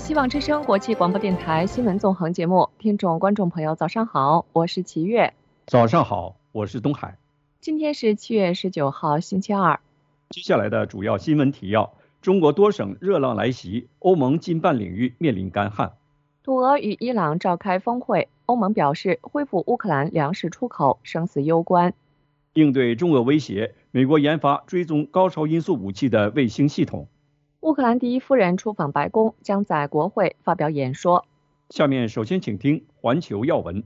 希望之声国际广播电台新闻纵横节目，听众观众朋友早上好，我是齐月。 早上好，我是东海。 今天是7月19号星期二。 接下来的主要新闻提要：中国多省热浪来袭，欧盟近半领域面临干旱。 土俄与伊朗召开峰会，欧盟表示恢复乌克兰粮食出口生死攸关。 应对中俄威胁，美国研发追踪高超音速武器的卫星系统。 乌克兰第一夫人出访白宫，将在国会发表演说。 下面首先请听环球要闻。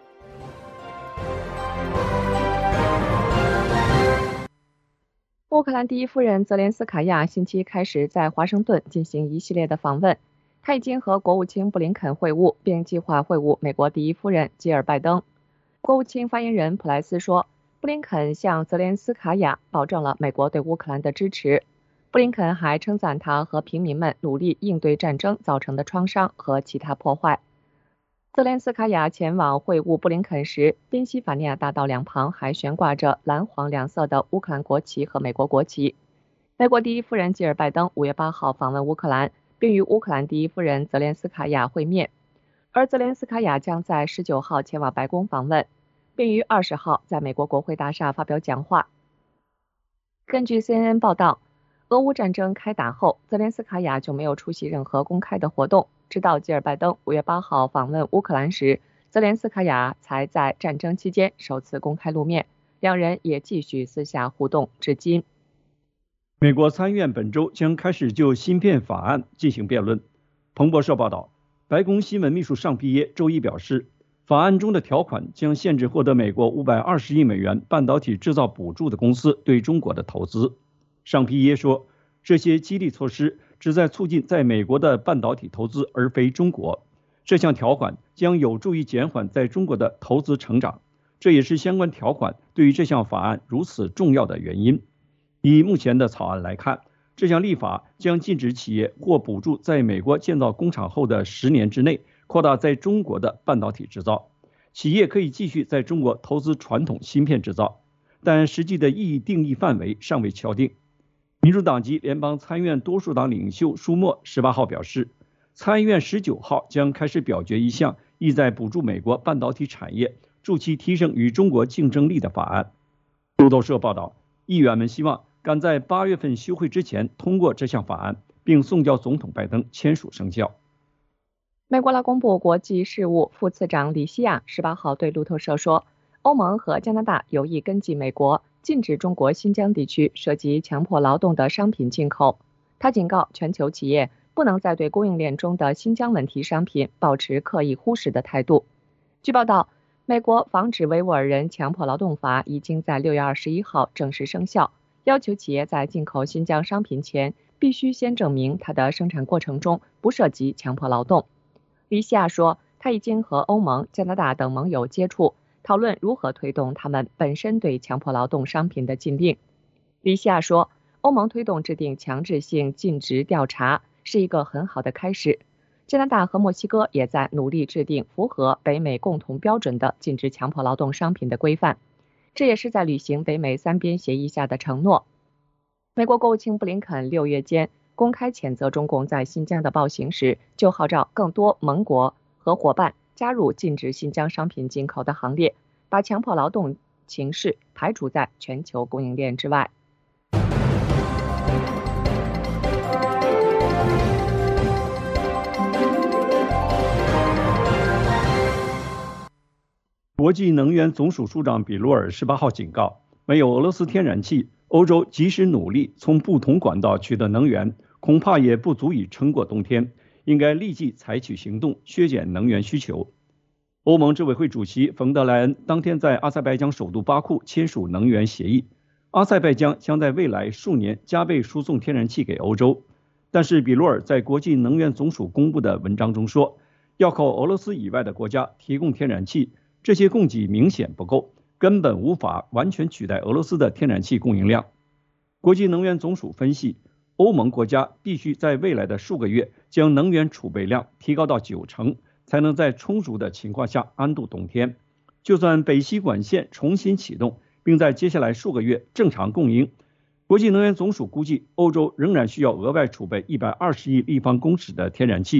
乌克兰第一夫人泽连斯卡娅星期开始在华盛顿进行一系列的访问，她已经和国务卿布林肯会晤，并计划会晤美国第一夫人吉尔拜登。国务卿发言人普莱斯说，布林肯向泽连斯卡娅保证了美国对乌克兰的支持。布林肯还称赞他和平民们努力应对战争造成的创伤和其他破坏。泽连斯卡娅前往会晤布林肯时，宾夕法尼亚大道两旁还悬挂着蓝黄两色的乌克兰国旗和美国国旗。美国第一夫人吉尔拜登5月8号访问乌克兰，并与乌克兰第一夫人泽连斯卡娅会面，而泽连斯卡娅将在19号前往白宫访问，并于20号在美国国会大厦发表讲话。根据 CNN 报道，俄乌战争开打后，泽连斯卡娅就没有出席任何公开的活动，直到吉尔拜登5月8号访问乌克兰时，泽连斯卡娅才在战争期间首次公开露面，两人也继续私下互动至今。 美国参议院本周将开始就芯片法案进行辩论。彭博社报道，白宫新闻秘书尚皮耶周一表示，法案中的条款将限制获得美国520亿美元半导体制造补助的公司对中国的投资。尚皮耶说，这些激励措施旨在促进在美国的半导体投资，而非中国。这项条款将有助于减缓在中国的投资成长，这也是相关条款对于这项法案如此重要的原因。以目前的草案来看，这项立法将禁止企业获补助在美国建造工厂后的10年之内扩大在中国的半导体制造。企业可以继续在中国投资传统芯片制造，但实际的意义定义范围尚未敲定。民主党籍联邦参议院多数党领袖舒默18号表示，参议院19号将开始表决一项意在补助美国半导体产业，助其提升与中国竞争力的法案。路透社报道，议员们希望赶在8月份休会之前通过这项法案，并送交总统拜登签署生效。 美国劳工部国际事务副次长李希亚18号对路透社说，欧盟和加拿大有意跟进美国，禁止中国新疆地区涉及强迫劳动的商品进口。他警告全球企业不能再对供应链中的新疆问题商品保持刻意忽视的态度。据报道，美国防止维吾尔人强迫劳动法已经在6月21号正式生效，要求企业在进口新疆商品前必须先证明它的生产过程中不涉及强迫劳动。李希亚说，他已经和欧盟、加拿大等盟友接触，讨论如何推动他们本身对强迫劳动商品的禁令。李希亚说，欧盟推动制定强制性尽职调查是一个很好的开始。加拿大和墨西哥也在努力制定符合北美共同标准的禁止强迫劳动商品的规范，这也是在履行北美三边协议下的承诺。美国国务卿布林肯6月间公开谴责中共在新疆的暴行时，就号召更多盟国和伙伴加入禁止新疆商品进口的行列，把强迫劳动情势排除在全球供应链之外。 国际能源总署署长比罗尔18号警告，没有俄罗斯天然气，欧洲即使努力从不同管道取得能源，恐怕也不足以撑过冬天，应该立即采取行动削减能源需求。欧盟执委会主席冯德莱恩当天在阿塞拜疆首都巴库签署能源协议，阿塞拜疆将在未来数年加倍输送天然气给欧洲。但是比罗尔在国际能源总署公布的文章中说，要靠俄罗斯以外的国家提供天然气，这些供给明显不够，根本无法完全取代俄罗斯的天然气供应量。国际能源总署分析，欧盟国家必须在未来的数个月将能源储备量提高到90%，才能在充足的情况下安度冬天。就算北溪管线重新启动，并在接下来数个月正常供应，国际能源总署估计欧洲仍然需要额外储备120亿立方公尺的天然气，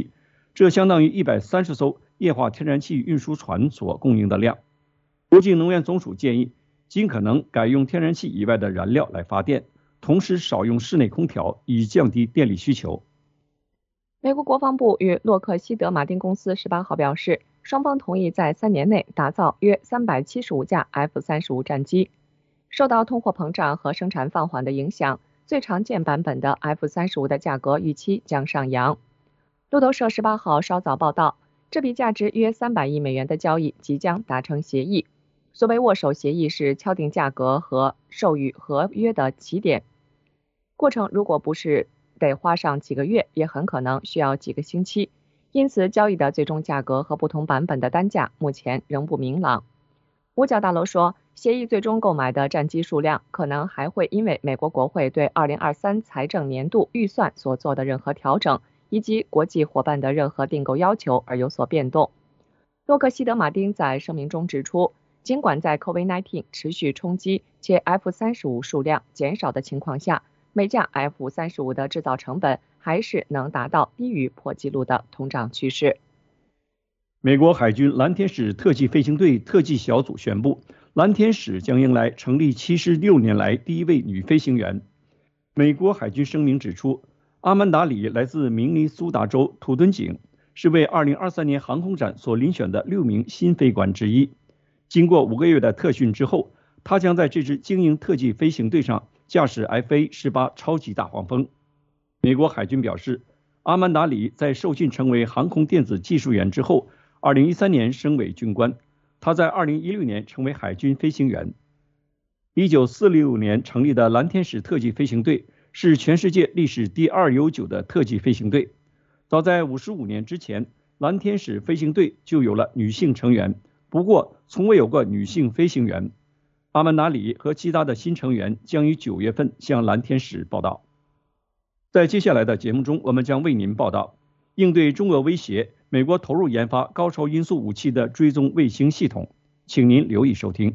这相当于130艘液化天然气运输船所供应的量。国际能源总署建议，尽可能改用天然气以外的燃料来发电，同时少用室内空调，以降低电力需求。 美国国防部与洛克希德马丁公司18号表示，双方同意在3年内打造约375架 F-35战机。受到通货膨胀和生产放缓的影响，最常见版本的 F-35的价格预期将上扬。路透社18号稍早报道，这笔价值约300亿美元的交易即将达成协议。所谓握手协议是敲定价格和授予合约的起点，过程如果不是得花上几个月，也很可能需要几个星期。因此，交易的最终价格和不同版本的单价目前仍不明朗。五角大楼说，协议最终购买的战机数量可能还会因为美国国会对2023财政年度预算所做的任何调整，以及国际伙伴的任何订购要求而有所变动。洛克希德马丁在声明中指出，尽管在 COVID-19 持续冲击且 F-35数量减少的情况下，每架 F-35的制造成本还是能达到低于破纪录的通胀趋势。 美国海军蓝天使特技飞行队特技小组宣布，蓝天使将迎来成立76年来第一位女飞行员。美国海军声明指出，阿曼达·里来自明尼苏达州土敦井，是为2023年航空展所遴选的6名新飞官之一。经过5个月的特训之后，他将在这支精英特技飞行队上驾驶 FA-18超级大黄蜂。美国海军表示，阿曼达·里在受训成为航空电子技术员之后，2013年升为军官。他在2016年成为海军飞行员。1946年成立的蓝天使特技飞行队是全世界历史第2悠久的特技飞行队。早在55年之前，蓝天使飞行队就有了女性成员，不过从未有过女性飞行员。阿曼达·里和其他的新成员将于9月份向蓝天使报道。在接下来的节目中，我们将为您报道应对中俄威胁，美国投入研发高超音速武器的追踪卫星系统，请您留意收听。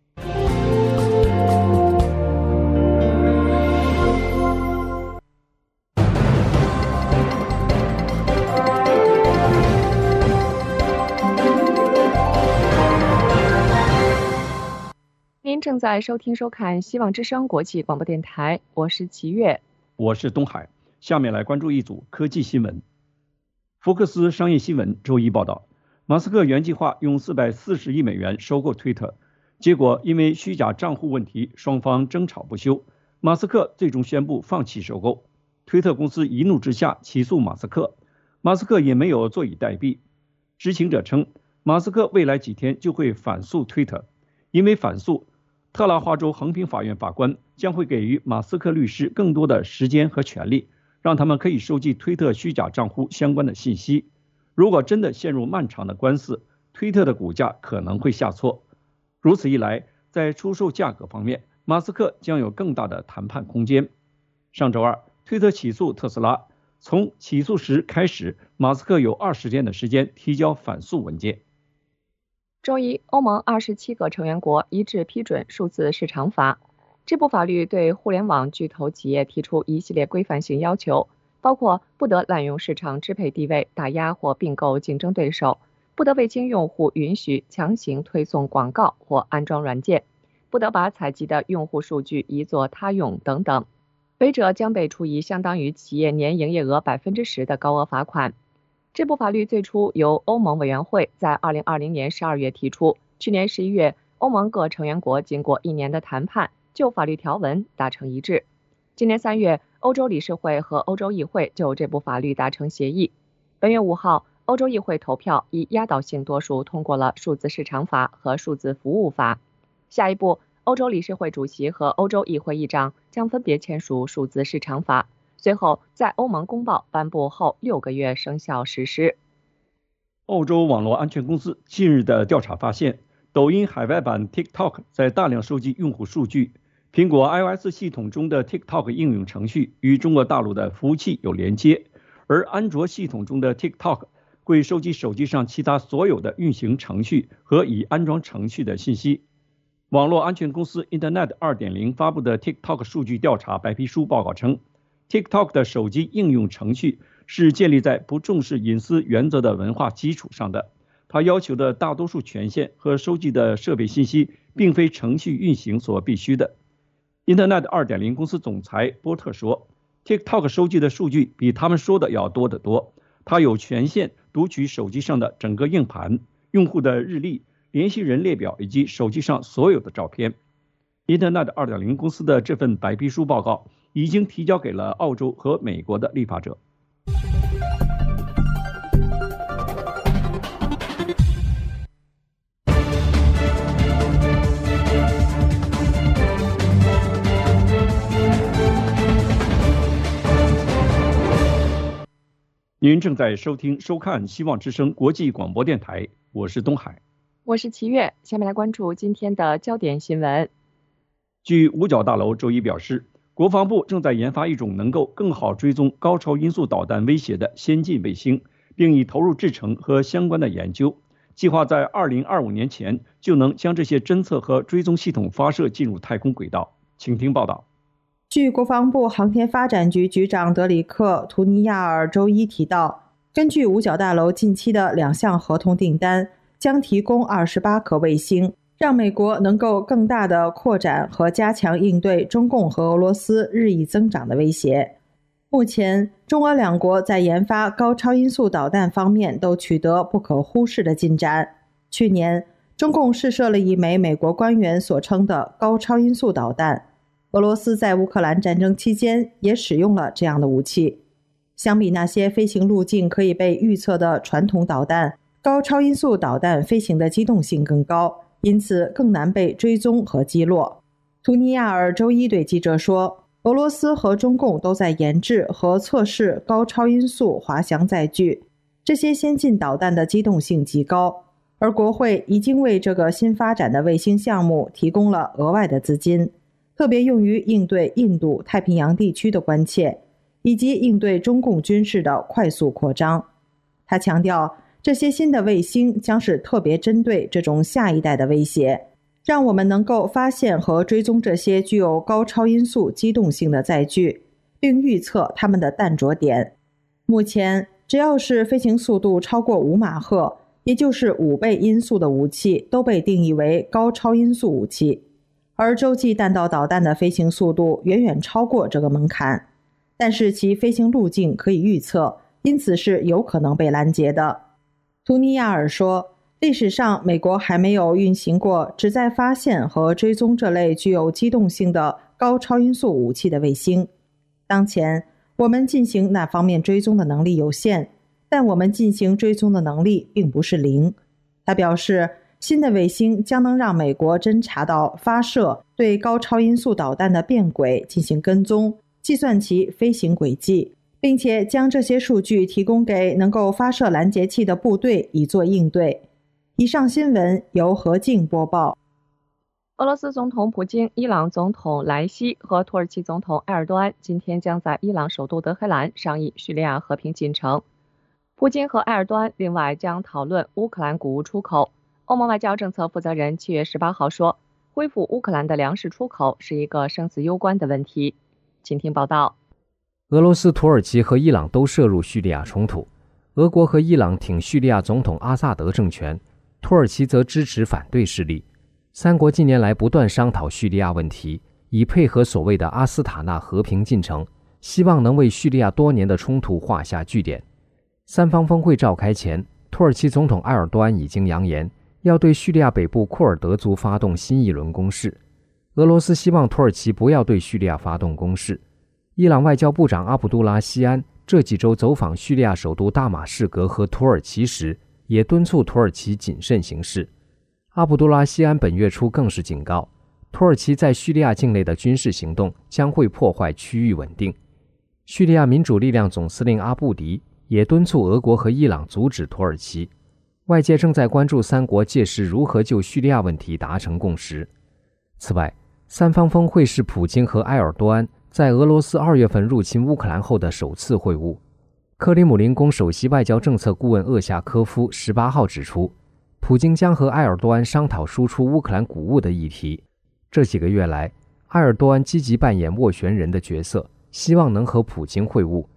您正在收听收看希望之声国际广播电台，我是齐越， 我是东海。下面来关注一组科技新闻。福克斯商业新闻周一报道，马斯克原计划用440亿美元收购推特，结果因为虚假账户问题，双方争吵不休。马斯克最终宣布放弃收购。推特公司一怒之下起诉马斯克，马斯克也没有坐以待毙。知情者称，马斯克未来几天就会反诉推特，因为反诉，特拉华州横平法院法官将会给予马斯克律师更多的时间和权利，让他们可以收集推特虚假账户相关的信息。如果真的陷入漫长的官司，推特的股价可能会下挫。如此一来，在出售价格方面，马斯克将有更大的谈判空间。上周二，推特起诉特斯拉，从起诉时开始，马斯克有20天的时间提交反诉文件。 周一，欧盟27个成员国一致批准数字市场法。这部法律对互联网巨头企业提出一系列规范性要求，包括不得滥用市场支配地位打压或并购竞争对手，不得未经用户允许强行推送广告或安装软件，不得把采集的用户数据移作他用等等。违者将被处以相当于企业年营业额10%的高额罚款。这部法律最初由欧盟委员会在2020年12月提出，去年11月，欧盟各成员国经过1年的谈判，就法律条文达成一致。今年3月，欧洲理事会和欧洲议会就这部法律达成协议。本月5号，欧洲议会投票以压倒性多数通过了数字市场法和数字服务法。下一步，欧洲理事会主席和欧洲议会议长将分别签署数字市场法，随后在欧盟公报颁布后6个月生效实施。 欧洲网络安全公司近日的调查发现，抖音海外版 TikTok 在大量收集用户数据。苹果 iOS 系统中的 TikTok 应用程序与中国大陆的服务器有连接，而安卓系统中的 TikTok 会收集手机上其他所有的运行程序和已安装程序的信息。网络安全公司 Internet 2.0发布的 TikTok 数据调查白皮书报告称，TikTok 的手机应用程序是建立在不重视隐私原则的文化基础上的。他要求的大多数权限和收集的设备信息，并非程序运行所必须的。Internet 2.0 公司总裁波特说 ，TikTok 收集的数据比他们说的要多得多。他有权限读取手机上的整个硬盘、用户的日历、联系人列表以及手机上所有的照片。Internet 2.0 公司的这份白皮书报告已经提交给了澳洲和美国的立法者。您正在收看希望之声国际广播电台，我是东海， 我是齐月。下面来关注今天的焦点新闻。 据五角大楼周一表示，国防部正在研发一种能够更好追踪高超音速导弹威胁的先进卫星，并已投入制成和相关的研究，计划在2025年前就能将这些侦测和追踪系统发射进入太空轨道。请听报道。 据国防部航天发展局局长德里克·图尼亚尔周一提到，根据五角大楼近期的2项合同订单，将提供28颗卫星，让美国能够更大地扩展和加强应对中共和俄罗斯日益增长的威胁。目前，中俄两国在研发高超音速导弹方面都取得不可忽视的进展。去年，中共试射了一枚美国官员所称的高超音速导弹。俄罗斯在乌克兰战争期间也使用了这样的武器。相比那些飞行路径可以被预测的传统导弹，高超音速导弹飞行的机动性更高，因此更难被追踪和击落。图尼亚尔周一对记者说，俄罗斯和中共都在研制和测试高超音速滑翔载具，这些先进导弹的机动性极高，而国会已经为这个新发展的卫星项目提供了额外的资金，特别用于应对印度太平洋地区的关切，以及应对中共军事的快速扩张。他强调，这些新的卫星将是特别针对这种下一代的威胁，让我们能够发现和追踪这些具有高超音速机动性的载具，并预测它们的弹着点。目前，只要是飞行速度超过5马赫，也就是5倍音速的武器，都被定义为高超音速武器。而洲际弹道导弹的飞行速度远远超过这个门槛，但是其飞行路径可以预测，因此是有可能被拦截的。图尼亚尔说，历史上美国还没有运行过旨在发现和追踪这类具有机动性的高超音速武器的卫星。当前，我们进行那方面追踪的能力有限，但我们进行追踪的能力并不是零。他表示，新的卫星将能让美国侦察到发射对高超音速导弹的变轨进行跟踪，计算其飞行轨迹，并且将这些数据提供给能够发射拦截器的部队以作应对。以上新闻由何静播报。 俄罗斯总统普京、伊朗总统莱西和土耳其总统埃尔多安今天将在伊朗首都德黑兰商议叙利亚和平进程。普京和埃尔多安另外将讨论乌克兰谷物出口。欧盟外交政策负责人7月18号说，恢复乌克兰的粮食出口是一个生死攸关的问题。请听报道。 俄罗斯、土耳其和伊朗都涉入叙利亚冲突，俄国和伊朗挺叙利亚总统阿萨德政权，土耳其则支持反对势力。三国近年来不断商讨叙利亚问题，以配合所谓的阿斯塔纳和平进程，希望能为叙利亚多年的冲突画下句点。三方峰会召开前，土耳其总统埃尔多安已经扬言要对叙利亚北部库尔德族发动新一轮攻势。俄罗斯希望土耳其不要对叙利亚发动攻势。伊朗外交部长阿卜杜拉希安这几周走访叙利亚首都大马士革和土耳其时，也敦促土耳其谨慎行事。阿卜杜拉希安本月初更是警告，土耳其在叙利亚境内的军事行动将会破坏区域稳定。叙利亚民主力量总司令阿布迪也敦促俄国和伊朗阻止土耳其。外界正在关注三国届时如何就叙利亚问题达成共识。此外，三方峰会是普京和埃尔多安在俄罗斯2月份入侵乌克兰后的首次会晤。克里姆林宫首席外交政策顾问厄夏科夫18号指出，普京将和埃尔多安商讨输出乌克兰谷物的议题。这几个月来，埃尔多安积极扮演斡旋人的角色，希望能和普京会晤，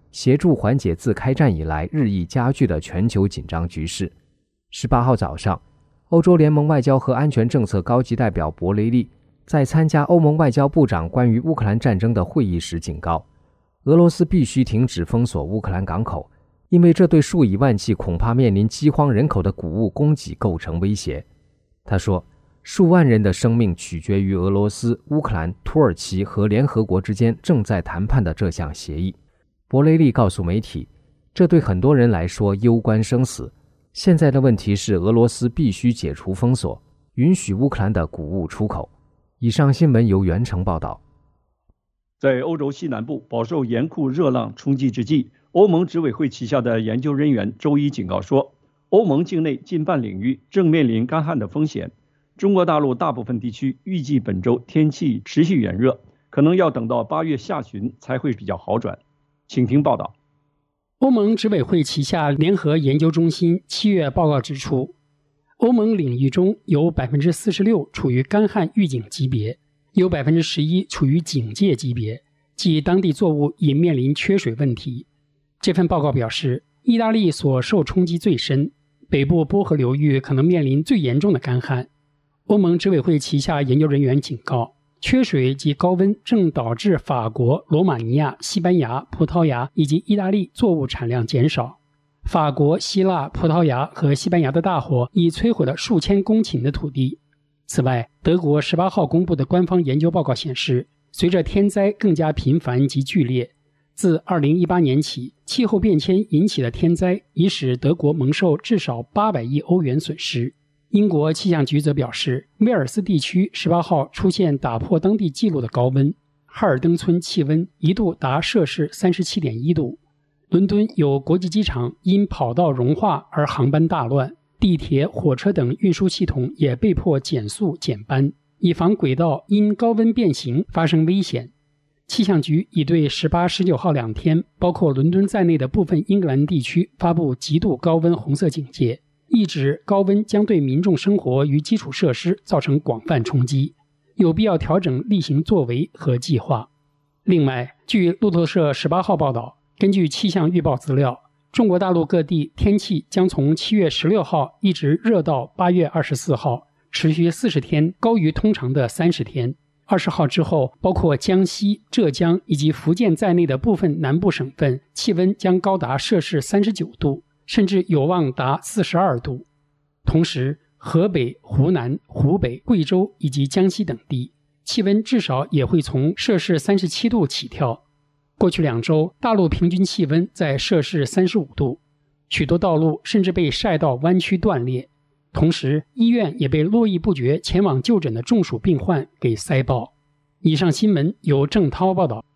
协助缓解自开战以来日益加剧的全球紧张局势。18号早上，欧洲联盟外交和安全政策高级代表博雷利在参加欧盟外交部长关于乌克兰战争的会议时警告，俄罗斯必须停止封锁乌克兰港口，因为这对数以万计恐怕面临饥荒人口的谷物供给构成威胁。他说，数万人的生命取决于俄罗斯、乌克兰、土耳其和联合国之间正在谈判的这项协议。博雷利告诉媒体，这对很多人来说攸关生死。现在的问题是俄罗斯必须解除封锁，允许乌克兰的谷物出口。以上新闻由袁成报道。 在欧洲西南部饱受严酷热浪冲击之际，欧盟执委会旗下的研究人员周一警告说，欧盟境内近半领域正面临干旱的风险。中国大陆大部分地区预计本周天气持续炎热，可能要等到8月下旬才会比较好转。请听报道。 欧盟执委会旗下联合研究中心7月报告指出，欧盟领域中有 46% 处于干旱预警级别，有 11% 处于警戒级别，即当地作物已面临缺水问题。这份报告表示，意大利所受冲击最深，北部波河流域可能面临最严重的干旱。欧盟执委会旗下研究人员警告，缺水及高温正导致法国、罗马尼亚、西班牙、葡萄牙以及意大利作物产量减少。法国、希腊、葡萄牙和西班牙的大火已摧毁了数千公顷的土地。此外，德国18号公布的官方研究报告显示，随着天灾更加频繁及剧烈，自2018年起，气候变迁引起的天灾已使德国蒙受至少800亿欧元损失。英国气象局则表示，威尔斯地区18号出现打破当地纪录的高温，哈尔登村气温一度达摄氏37.1度。伦敦有国际机场因跑道融化而航班大乱，地铁、火车等运输系统也被迫减速减班，以防轨道因高温变形发生危险。气象局已对18、19号2天，包括伦敦在内的部分英格兰地区发布极度高温红色警戒，意指高温将对民众生活与基础设施造成广泛冲击，有必要调整例行作为和计划。另外，据路透社18号报道，根据气象预报资料，中国大陆各地天气将从7月16号一直热到8月24号，持续40天，高于通常的30天。20号之后，包括江西、浙江以及福建在内的部分南部省份，气温将高达摄氏39度，甚至有望达42度。同时，河北、湖南、湖北、贵州以及江西等地，气温至少也会从摄氏37度起跳。过去2周，大陆平均气温在摄氏35度，许多道路甚至被晒到弯曲断裂。同时，医院也被络绎不绝前往就诊的中暑病患给塞爆。以上新闻由郑涛报道。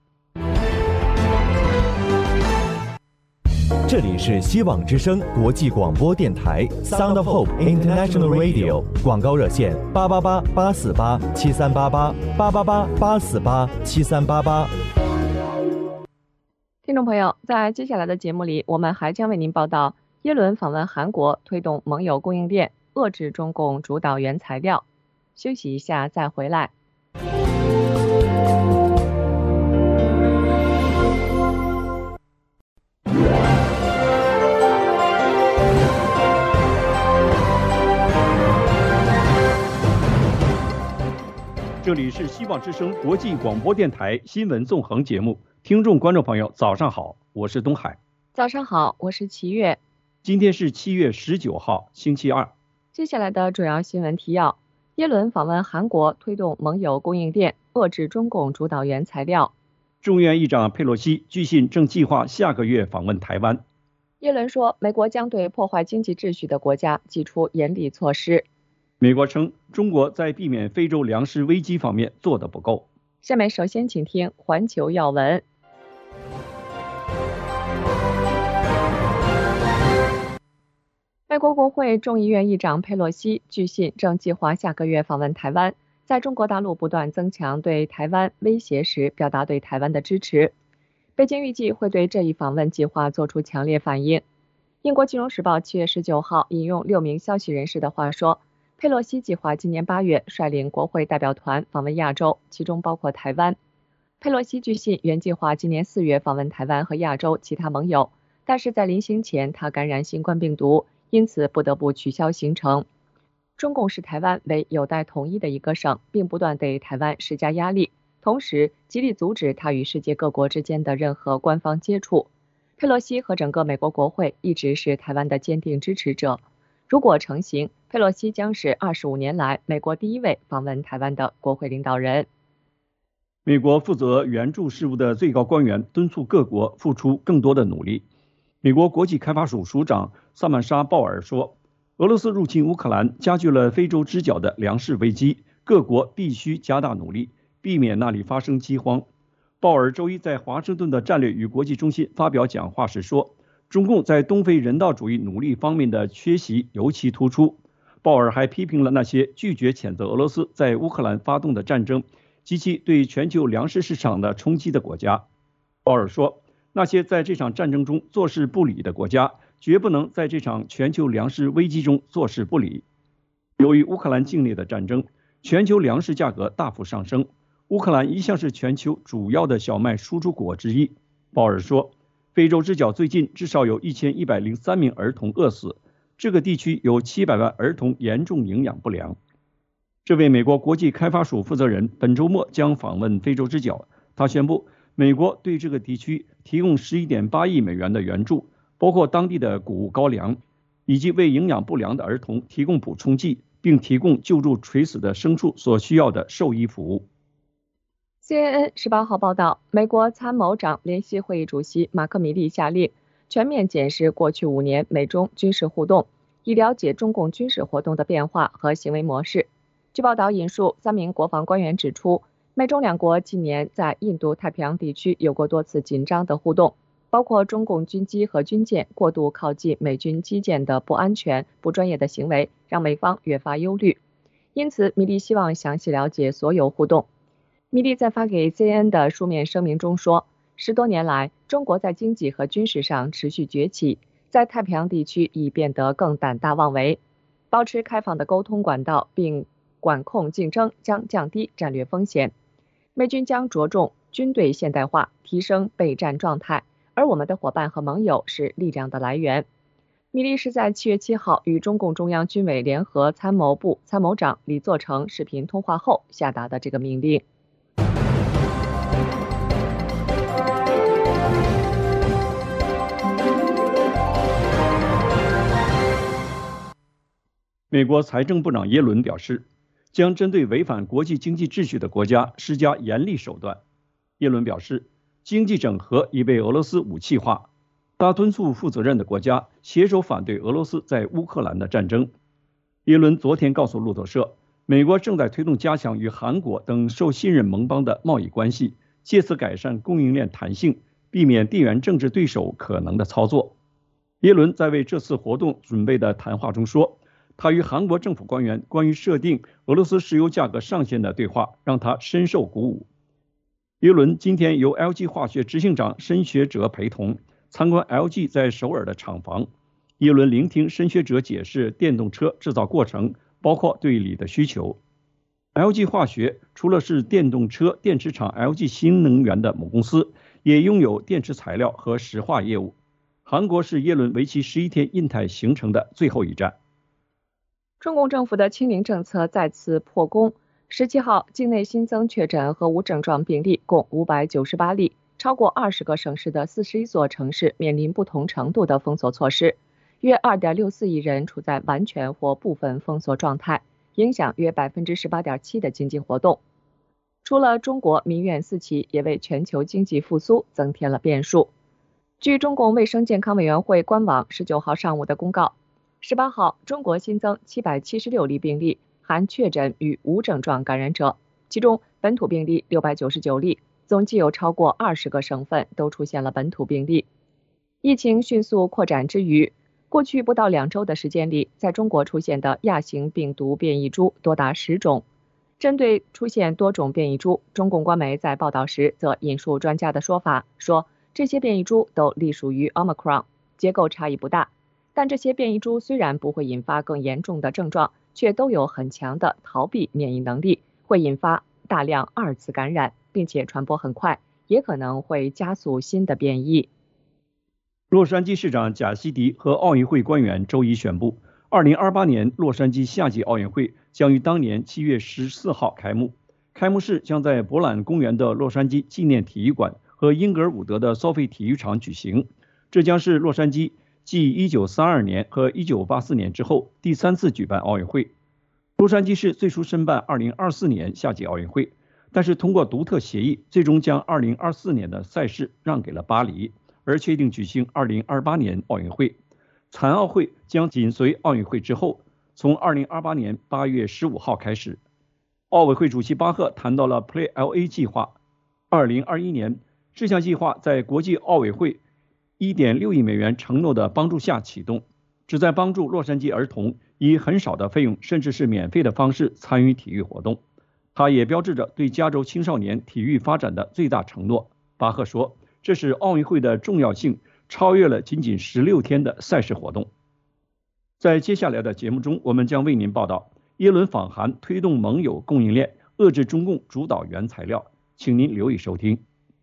这里是希望之声国际广播电台 Sound of Hope International Radio， 广告热线888-848-7388，888-848-7388。 听众朋友，在接下来的节目里，我们还将为您报道耶伦访问韩国，推动盟友供应链，遏制中共主导原材料。休息一下再回来。 这里是希望之声国际广播电台新闻纵横节目，听众观众朋友早上好，我是东海。 早上好，我是齐月。 今天是7月19号星期二。 接下来的主要新闻提要：耶伦访问韩国，推动盟友供应链，遏制中共主导原材料。 众议院议长佩洛西据信正计划下个月访问台湾。 耶伦说，美国将对破坏经济秩序的国家祭出严厉措施。 美国称，中国在避免非洲粮食危机方面做得不够。 下面首先请听环球要闻。美国国会众议院议长佩洛西据信正计划下个月访问台湾，在中国大陆不断增强对台湾威胁时，表达对台湾的支持。北京预计会对这一访问计划做出强烈反应。英国金融时报7月19号引用6名消息人士的话说，佩洛西计划今年8月率领国会代表团访问亚洲，其中包括台湾。 佩洛西据信原计划今年4月访问台湾和亚洲其他盟友，但是在临行前他感染新冠病毒，因此不得不取消行程。中共视台湾为有待统一的一个省，并不断对台湾施加压力，同时极力阻止他与世界各国之间的任何官方接触。佩洛西和整个美国国会一直是台湾的坚定支持者。如果成行，佩洛西将是25年来美国第1位访问台湾的国会领导人。 美国负责援助事务的最高官员敦促各国付出更多的努力。美国国际开发署署长萨曼莎·鲍尔说，俄罗斯入侵乌克兰加剧了非洲之角的粮食危机，各国必须加大努力，避免那里发生饥荒。鲍尔周一在华盛顿的战略与国际中心发表讲话时说，中共在东非人道主义努力方面的缺席尤其突出。鲍尔还批评了那些拒绝谴责俄罗斯在乌克兰发动的战争及其对全球粮食市场的冲击的国家。鲍尔说，那些在这场战争中坐视不理的国家，绝不能在这场全球粮食危机中坐视不理。由于乌克兰境内的战争，全球粮食价格大幅上升。乌克兰一向是全球主要的小麦输出国之一。鲍尔说，非洲之角最近至少有1103名儿童饿死，这个地区有700万儿童严重营养不良。这位美国国际开发署负责人本周末将访问非洲之角，他宣布美国对这个地区提供11.8亿美元的援助，包括当地的谷物高粱，以及为营养不良的儿童提供补充剂，并提供救助垂死的牲畜所需要的兽医服务。 CNN 18号报道，美国参谋长联席会议主席马克·米利下令全面检视过去5年美中军事互动，以了解中共军事活动的变化和行为模式。据报道引述3名国防官员指出，美中两国近年在印度太平洋地区有过多次紧张的互动，包括中共军机和军舰过度靠近美军基建的不安全、不专业的行为，让美方越发忧虑。因此，米利希望详细了解所有互动。米利在发给 CNN 的书面声明中说，10多年来，中国在经济和军事上持续崛起，在太平洋地区已变得更胆大妄为。保持开放的沟通管道并管控竞争将降低战略风险。美军将着重军队现代化，提升备战状态，而我们的伙伴和盟友是力量的来源。米利是在7月7号与中共中央军委联合参谋部参谋长李作成视频通话后下达的这个命令。 美国财政部长耶伦表示，将针对违反国际经济秩序的国家施加严厉手段。耶伦表示，经济整合已被俄罗斯武器化，他敦促负责任的国家携手反对俄罗斯在乌克兰的战争。耶伦昨天告诉路透社，美国正在推动加强与韩国等受信任盟邦的贸易关系，借此改善供应链弹性，避免地缘政治对手可能的操作。耶伦在为这次活动准备的谈话中说，他与韩国政府官员关于设定俄罗斯石油价格上限的对话让他深受鼓舞。耶伦今天由 LG 化学执行长申学哲陪同参观 LG 在首尔的厂房。耶伦聆听申学哲解释电动车制造过程，包括对锂的需求。LG 化学除了是电动车电池厂 LG 新能源的母公司，也拥有电池材料和石化业务。韩国是耶伦为期11天印太行程的最后一站。 中共政府的清零政策再次破功。17号，境内新增确诊和无症状病例共598例，超过20个省市的41座城市面临不同程度的封锁措施，约2.64亿人处在完全或部分封锁状态，影响约18.7%的经济活动。除了中国，民怨四起，也为全球经济复苏增添了变数。据中共卫生健康委员会官网19号上午的公告，18号，中国新增776例病例，含确诊与无症状感染者，其中本土病例699例，总计有超过20个省份都出现了本土病例。疫情迅速扩展之余，过去不到2周的时间里，在中国出现的亚型病毒变异株多达10种。针对出现多种变异株，中共官媒在报道时则引述专家的说法，说这些变异株都隶属于 Omicron， 结构差异不大。但这些变异株虽然不会引发更严重的症状，却都有很强的逃避免疫能力，会引发大量2次感染。 并且传播很快，也可能会加速新的变异。 洛杉矶市长贾西迪和奥运会官员周一宣布，2028年洛杉矶夏季奥运会将于当年7月14号开幕。开幕式将在博览公园的洛杉矶纪念体育馆和英格尔伍德的索菲体育场举行。这将是洛杉矶继1932年和1984年之后第3次举办奥运会。洛杉矶市最初申办2024年夏季奥运会，但是通过独特协议，最终将2024年的赛事让给了巴黎，而确定举行2028年奥运会。残奥会将紧随奥运会之后，从2028年8月15号开始。奥委会主席巴赫谈到了 Play LA 计划。2021年，这项计划在国际奥委会1.6亿美元承诺的帮助下启动，旨在帮助洛杉矶儿童以很少的费用，甚至是免费的方式参与体育活动。它也标志着对加州青少年体育发展的最大承诺。巴赫说，这使奥运会的重要性超越了仅仅16天的赛事活动。在接下来的节目中，我们将为您报道耶伦访韩推动盟友供应链，遏制中共主导原材料，请您留意收听。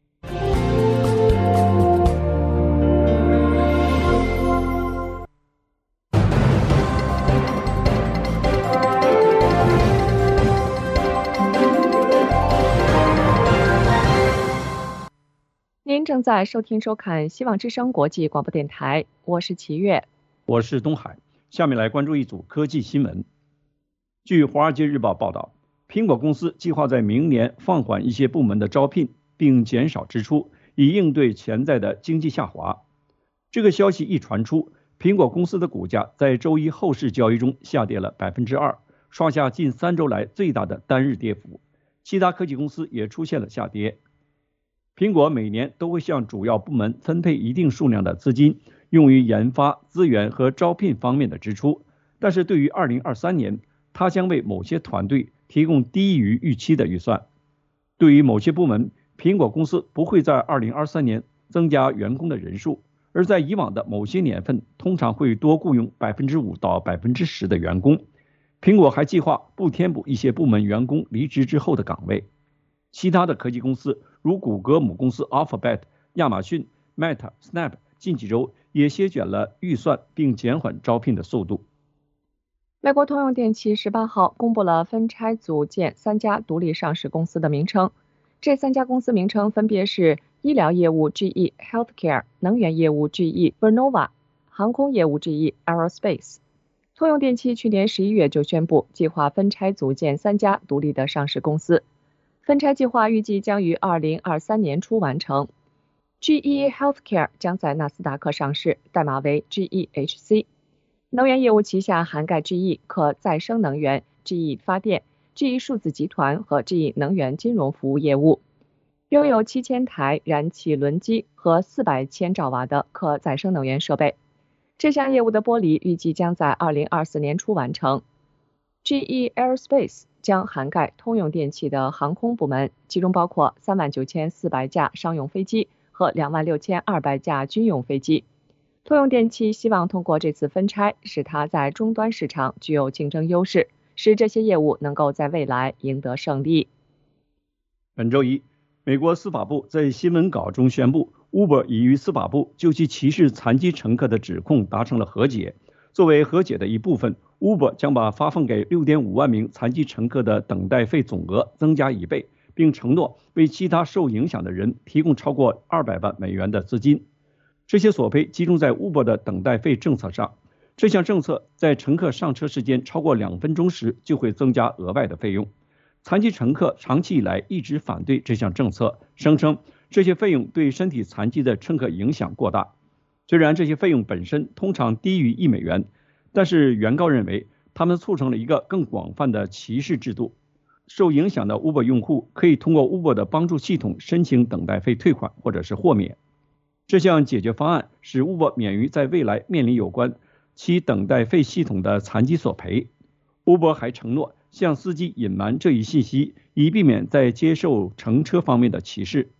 您正在收听收看希望之声国际广播电台，我是齐月， 我是东海。下面来关注一组科技新闻。据《华尔街日报》报道，苹果公司计划在明年放缓一些部门的招聘，并减少支出，以应对潜在的经济下滑。这个消息一传出，苹果公司的股价在周一后市交易中下跌了 2%， 创下近3周来最大的单日跌幅。其他科技公司也出现了下跌。苹果每年都会向主要部门分配一定数量的资金，用于研发、资源和招聘方面的支出，但是对于2023年，它将为某些团队提供低于预期的预算。对于某些部门，苹果公司不会在2023年增加员工的人数，而在以往的某些年份，通常会多雇佣5%到10%的员工。苹果还计划不填补一些部门员工离职之后的岗位。其他的科技公司如谷歌母公司 Alphabet、亚马逊、Meta、Snap 近几周也削减了预算并减缓招聘的速度。 美国通用电气18号公布了分拆组建3家独立上市公司的名称，这3家公司名称分别是医疗业务 GE Healthcare、能源业务 GE Vernova、航空业务 GE Aerospace。通用电气去年11月就宣布计划分拆组建3家独立的上市公司，分拆计划预计将于2023年初完成。GE Healthcare 将在纳斯达克上市，代码为 GEHC。能源业务旗下涵盖 GE 可再生能源、GE 发电、GE 数字集团和 GE 能源金融服务业务，拥有7000台燃气轮机和400千兆瓦的可再生能源设备。这项业务的剥离预计将在2024年初完成。GE Aerospace 将涵盖通用电气的航空部门，其中包括39400架商用飞机和26200架军用飞机。通用电气希望通过这次分拆，使它在终端市场具有竞争优势，使这些业务能够在未来赢得胜利。 本周一，美国司法部在新闻稿中宣布 ，Uber 已与司法部就其歧视残疾乘客的指控达成了和解。作为和解的一部分， Uber 将把发放给 6.5 万名残疾乘客的等待费总额增加1倍，并承诺为其他受影响的人提供超过200万美元的资金。这些索赔集中在 Uber 的等待费政策上。这项政策在乘客上车时间超过2分钟时就会增加额外的费用。残疾乘客长期以来一直反对这项政策，声称这些费用对身体残疾的乘客影响过大。虽然这些费用本身通常低于1美元，但是原告认为他们促成了一个更广泛的歧视制度。受影响的 Uber 用户可以通过 Uber 的帮助系统申请等待费退款或者是豁免。这项解决方案使 Uber 免于在未来面临有关其等待费系统的残疾索赔。Uber 还承诺向司机隐瞒这一信息，以避免在接受乘车方面的歧视。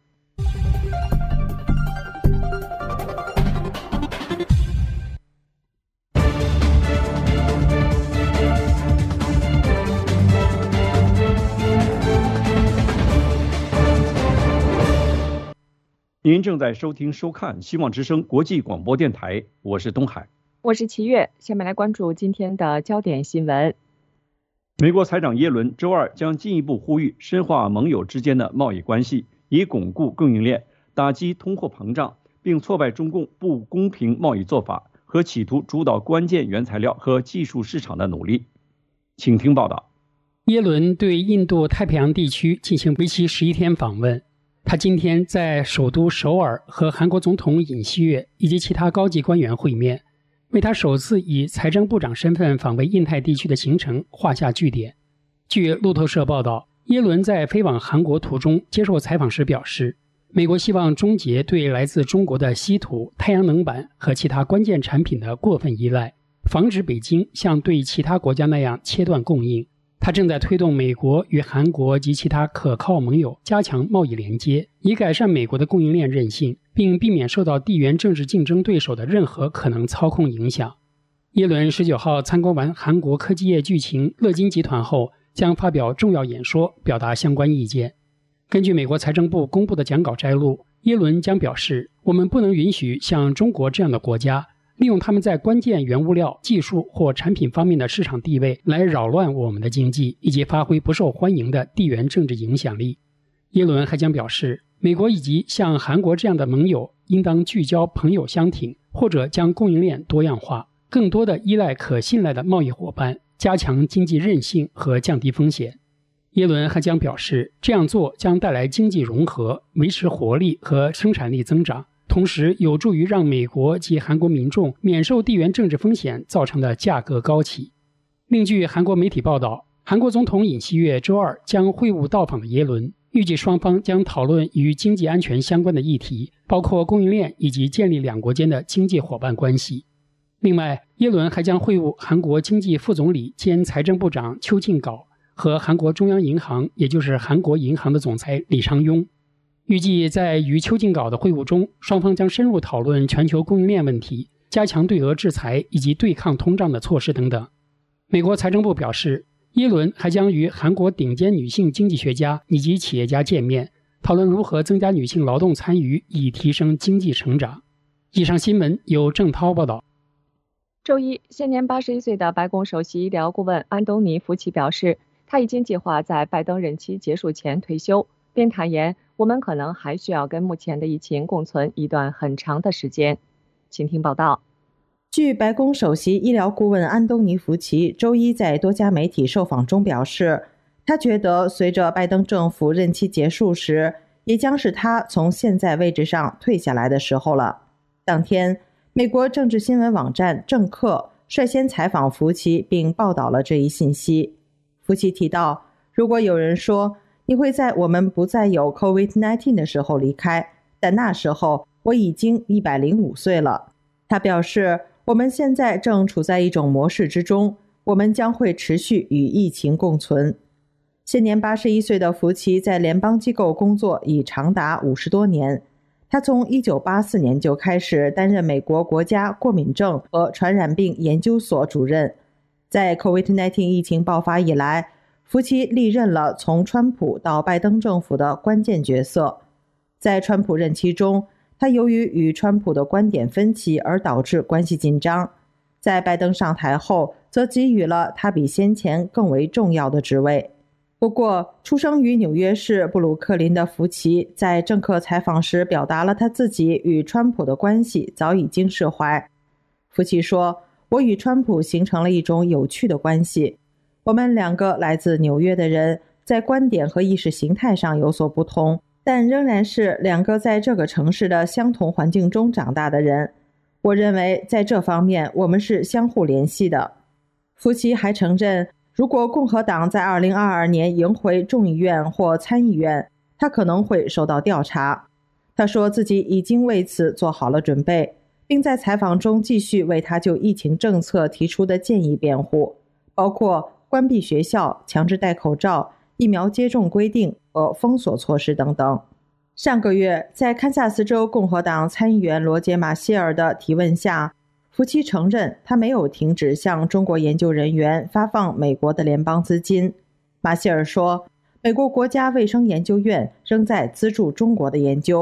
您正在收听收看希望之声国际广播电台，我是东海， 我是齐月。下面来关注今天的焦点新闻。 美国财长耶伦周二将进一步呼吁深化盟友之间的贸易关系，以巩固供应链，打击通货膨胀，并挫败中共不公平贸易做法和企图主导关键原材料和技术市场的努力。请听报道。 耶伦对印度太平洋地区进行为期11天访问。他今天在首都首尔和韩国总统尹锡悦以及其他高级官员会面，为他首次以财政部长身份访问印太地区的行程画下句点。据路透社报道，耶伦在飞往韩国途中接受采访时表示，美国希望终结对来自中国的稀土、太阳能板和其他关键产品的过分依赖，防止北京像对其他国家那样切断供应。他正在推动美国与韩国及其他可靠盟友加强贸易连接，以改善美国的供应链韧性，并避免受到地缘政治竞争对手的任何可能操控影响。耶伦19号参观完韩国科技业巨擎乐金集团后，将发表重要演说，表达相关意见。根据美国财政部公布的讲稿摘录，耶伦将表示，我们不能允许像中国这样的国家利用他们在关键原物料、技术或产品方面的市场地位来扰乱我们的经济，以及发挥不受欢迎的地缘政治影响力。耶伦还将表示，美国以及像韩国这样的盟友应当聚焦朋友相挺，或者将供应链多样化，更多的依赖可信赖的贸易伙伴，加强经济韧性和降低风险。耶伦还将表示，这样做将带来经济融合，维持活力和生产力增长，同时有助于让美国及韩国民众免受地缘政治风险造成的价格高企。另据韩国媒体报道，韩国总统尹锡悦周二将会晤到访的耶伦，预计双方将讨论与经济安全相关的议题，包括供应链以及建立两国间的经济伙伴关系。另外，耶伦还将会晤韩国经济副总理兼财政部长邱进镐和韩国中央银行，也就是韩国银行的总裁李昌镛。预计在与邱进镐的会晤中，双方将深入讨论全球供应链问题，加强对俄制裁以及对抗通胀的措施等等。美国财政部表示，耶伦还将与韩国顶尖女性经济学家以及企业家见面，讨论如何增加女性劳动参与，以提升经济成长。以上新闻由郑涛报道。 周一，现年81岁的白宫首席医疗顾问安东尼·福奇表示，他已经计划在拜登任期结束前退休，并坦言，我们可能还需要跟目前的疫情共存一段很长的时间。请听报道。 据白宫首席医疗顾问安东尼·福奇周一在多家媒体受访中表示，他觉得随着拜登政府任期结束时，也将是他从现在位置上退下来的时候了。当天，美国政治新闻网站政客率先采访福奇，并报道了这一信息。福奇提到，如果有人说你会在我们不再有 COVID-19 的时候离开，但那时候我已经105岁了。他表示，我们现在正处在一种模式之中，我们将会持续与疫情共存。现年81岁的福奇在联邦机构工作已长达50多年。他从1984年就开始担任美国国家过敏症和传染病研究所主任。在 COVID-19 疫情爆发以来，福奇历任了从川普到拜登政府的关键角色。在川普任期中，他由于与川普的观点分歧而导致关系紧张。在拜登上台后，则给予了他比先前更为重要的职位。不过，出生于纽约市布鲁克林的福奇在政客采访时表达了他自己与川普的关系早已经释怀。福奇说，我与川普形成了一种有趣的关系。我们两个来自纽约的人，在观点和意识形态上有所不同，但仍然是两个在这个城市的相同环境中长大的人。我认为在这方面我们是相互联系的。福奇还承认，如果共和党在2022年赢回众议院或参议院，他可能会受到调查。他说自己已经为此做好了准备，并在采访中继续为他就疫情政策提出的建议辩护，包括关闭学校、强制戴口罩、疫苗接种规定和封锁措施等等。上个月，在堪萨斯州共和党参议员罗杰·马歇尔的提问下，福奇承认他没有停止向中国研究人员发放美国的联邦资金。马歇尔说，美国国家卫生研究院仍在资助中国的研究。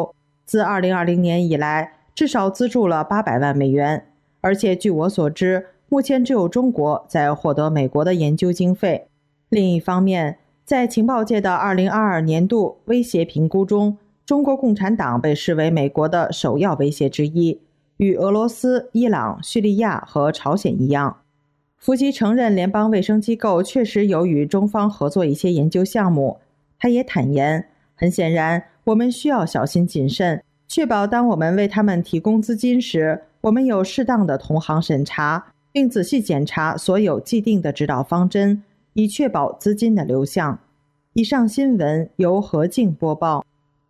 自2020年以来至少资助了800万美元，而且据我所知，目前只有中国在获得美国的研究经费。另一方面，在情报界的2022年度威胁评估中，中国共产党被视为美国的首要威胁之一，与俄罗斯、伊朗、叙利亚和朝鲜一样。福奇承认联邦卫生机构确实有与中方合作一些研究项目，他也坦言，很显然我们需要小心谨慎，确保当我们为他们提供资金时，我们有适当的同行审查，并仔细检查所有既定的指导方针，以确保资金的流向。以上新闻由何静播报。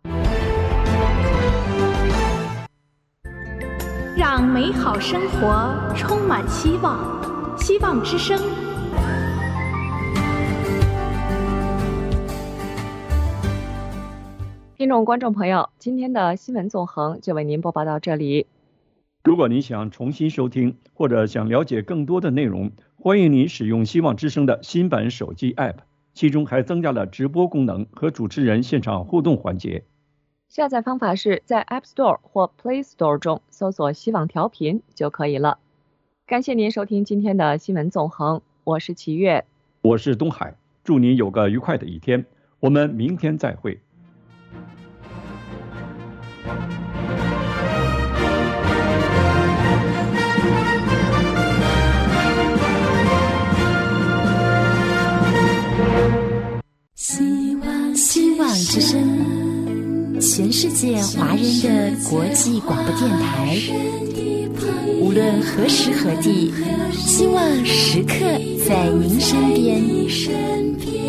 让美好生活充满希望，希望之声。 听众观众朋友，今天的新闻纵横就为您播报到这里。 如果您想重新收听或者想了解更多的内容，欢迎您使用希望之声的新版手机 App， 其中还增加了直播功能和主持人现场互动环节。 下载方法是在 App Store 或 Play Store 中搜索希望调频就可以了。感谢您收听今天的新闻纵横，我是齐月， 我是东海，祝您有个愉快的一天，我们明天再会。 希望之声，全世界华人的国际广播电台。无论何时何地，希望时刻在您身边。